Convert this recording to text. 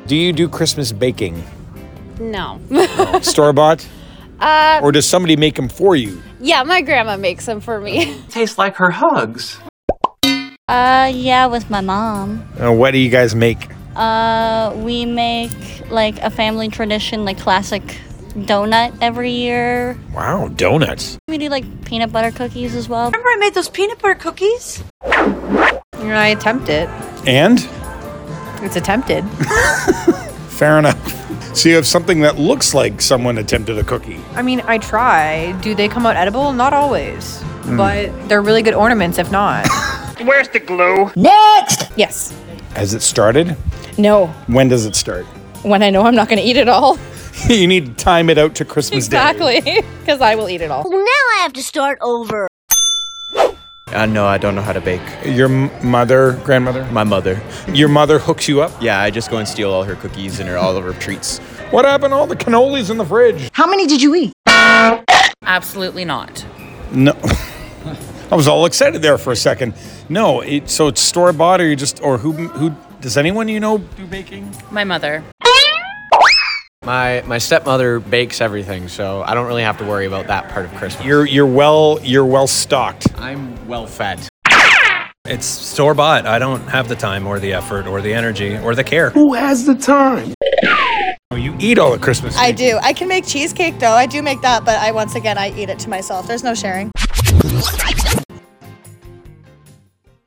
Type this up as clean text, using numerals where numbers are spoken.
Do you do Christmas baking? No. Store-bought? Or does somebody make them for you? Yeah, my grandma makes them for me. Tastes like her hugs. Yeah, with my mom. What do you guys make? We make like a family tradition, like classic donut every year. Wow, donuts. We do like peanut butter cookies as well. Remember I made those peanut butter cookies? I attempt it. And? It's attempted. Fair enough. So you have something that looks like someone attempted a cookie. I mean, I try. Do they come out edible? Not always. But they're really good ornaments if not. Where's the glue? Next! Yes. Has it started? No. When does it start? When I know I'm not going to eat it all. You need to time it out to Christmas Day. Exactly. Because I will eat it all. Well, now I have to start over. No, I don't know how to bake. Your grandmother? My mother. Your mother hooks you up? Yeah, I just go and steal all her cookies and all of her treats. What happened to all the cannolis in the fridge? How many did you eat? Absolutely not. No. I was all excited there for a second. No, so it's store-bought or who does anyone you know do baking? My mother. My stepmother bakes everything, so I don't really have to worry about that part of Christmas. You're well stocked. I'm well fed. It's store-bought. I don't have the time or the effort or the energy or the care. Who has the time? You eat all the Christmas I cake. do. I can make cheesecake though. I do make that, but once again I eat it to myself. There's no sharing.